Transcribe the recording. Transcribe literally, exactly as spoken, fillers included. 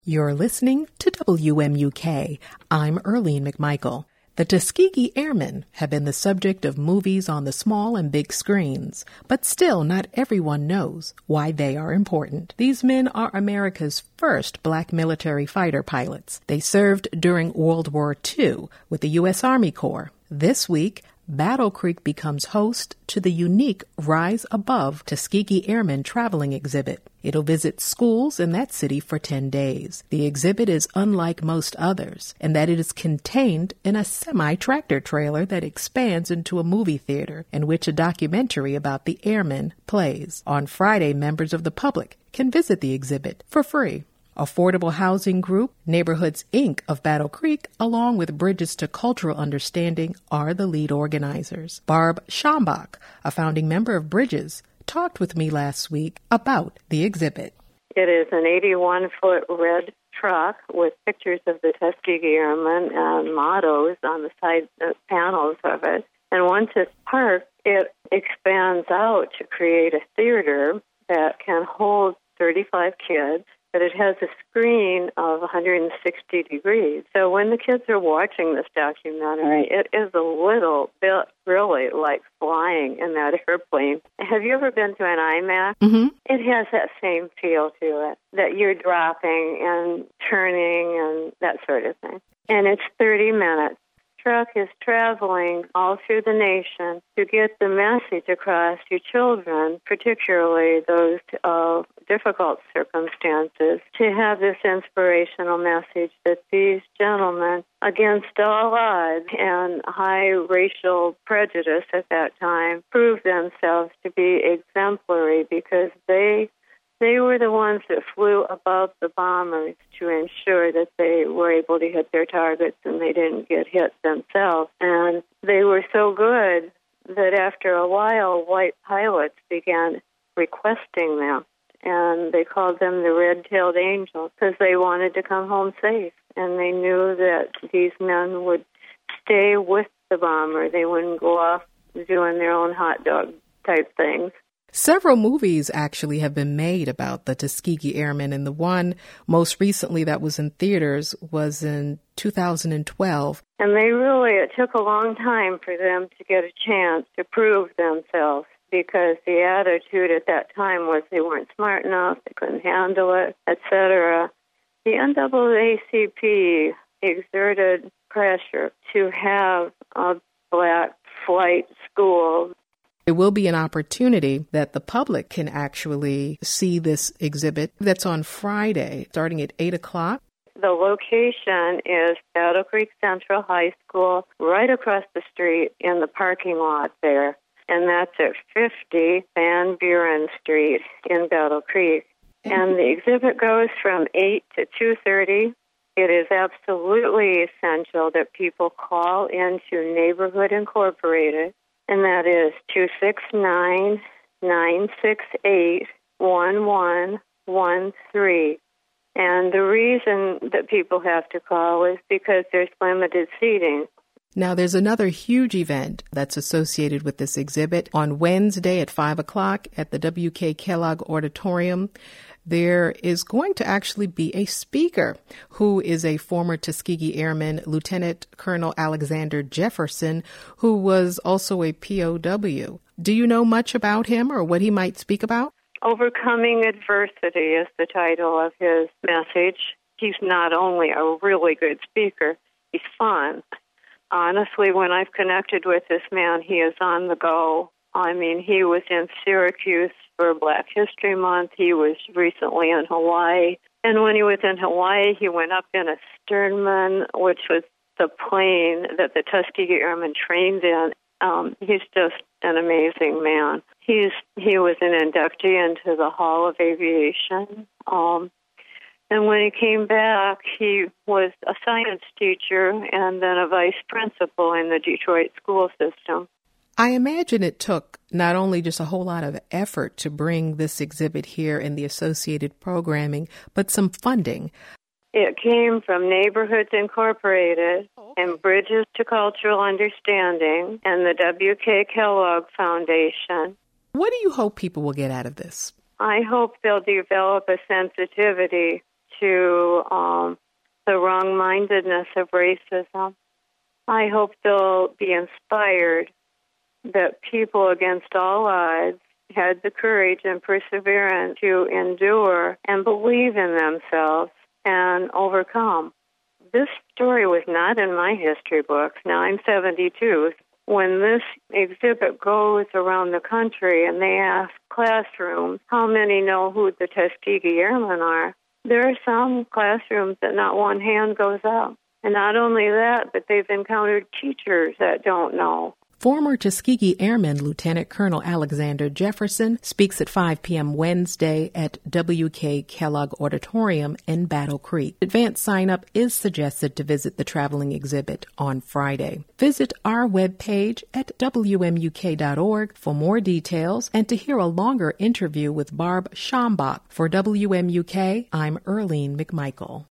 You're listening to W M U K. I'm Earlene McMichael. The Tuskegee Airmen have been the subject of movies on the small and big screens, but still not everyone knows why they are important. These men are America's first black military fighter pilots. They served during World War Two with the U S Army Corps. This week, Battle Creek becomes host to the unique Rise Above Tuskegee Airmen traveling exhibit. It'll visit schools in that city for ten days. The exhibit is unlike most others in that it is contained in a semi-tractor trailer that expands into a movie theater in which a documentary about the airmen plays. On Friday, members of the public can visit the exhibit for free. Affordable Housing Group, Neighborhoods, Incorporated of Battle Creek, along with Bridges to Cultural Understanding, are the lead organizers. Barb Schambach, a founding member of Bridges, talked with me last week about the exhibit. It is an eighty-one foot red truck with pictures of the Tuskegee Airmen and mottos on the side uh, panels of it. And once it's parked, it expands out to create a theater that can hold thirty-five kids. But it has a screen of one hundred sixty degrees. So when the kids are watching this documentary, it is a little bit really like flying in that airplane. Have you ever been to an IMAX? Mm-hmm. It has that same feel to it, that you're dropping and turning and that sort of thing. And it's thirty minutes. Truck is traveling all through the nation to get the message across to children, particularly those of difficult circumstances, to have this inspirational message that these gentlemen, against all odds and high racial prejudice at that time, proved themselves to be exemplary because they They were the ones that flew above the bombers to ensure that they were able to hit their targets and they didn't get hit themselves. And they were so good that after a while, white pilots began requesting them. And they called them the red-tailed angels because they wanted to come home safe. And they knew that these men would stay with the bomber. They wouldn't go off doing their own hot dog type things. Several movies actually have been made about the Tuskegee Airmen, and the one most recently that was in theaters was in two thousand twelve. And they really, it took a long time for them to get a chance to prove themselves because the attitude at that time was they weren't smart enough, they couldn't handle it, et cetera. The N double A C P exerted pressure to have a black flight school. It will be an opportunity that the public can actually see this exhibit that's on Friday, starting at eight o'clock. The location is Battle Creek Central High School, right across the street in the parking lot there. And that's at fifty Van Buren Street in Battle Creek. And the exhibit goes from eight to two thirty. It is absolutely essential that people call into Neighborhood Incorporated. And that is two six nine, nine six eight, one one one three. And the reason that people have to call is because there's limited seating. Now, there's another huge event that's associated with this exhibit on Wednesday at five o'clock at the W K Kellogg Auditorium. There is going to actually be a speaker who is a former Tuskegee Airman, Lieutenant Colonel Alexander Jefferson, who was also a P O W. Do you know much about him or what he might speak about? Overcoming Adversity is the title of his message. He's not only a really good speaker, he's fun. Honestly, when I've connected with this man, he is on the go. I mean, he was in Syracuse for Black History Month. He was recently in Hawaii. And when he was in Hawaii, he went up in a Sternman, which was the plane that the Tuskegee Airmen trained in. Um, he's just an amazing man. He's He was an inductee into the Hall of Aviation. Um, and when he came back, he was a science teacher and then a vice principal in the Detroit school system. I imagine it took not only just a whole lot of effort to bring this exhibit here and the associated programming, but some funding. It came from Neighborhoods Incorporated and Bridges to Cultural Understanding and the W K Kellogg Foundation. What do you hope people will get out of this? I hope they'll develop a sensitivity to um, the wrong-mindedness of racism. I hope they'll be inspired that people against all odds had the courage and perseverance to endure and believe in themselves and overcome. This story was not in my history books. Now I'm seventy-two. When this exhibit goes around the country and they ask classrooms how many know who the Tuskegee Airmen are, there are some classrooms that not one hand goes up. And not only that, but they've encountered teachers that don't know. Former Tuskegee Airman Lieutenant Colonel Alexander Jefferson speaks at five p.m. Wednesday at W K Kellogg Auditorium in Battle Creek. Advanced sign-up is suggested to visit the traveling exhibit on Friday. Visit our webpage at W M U K dot org for more details and to hear a longer interview with Barb Schambach. For W M U K, I'm Earlene McMichael.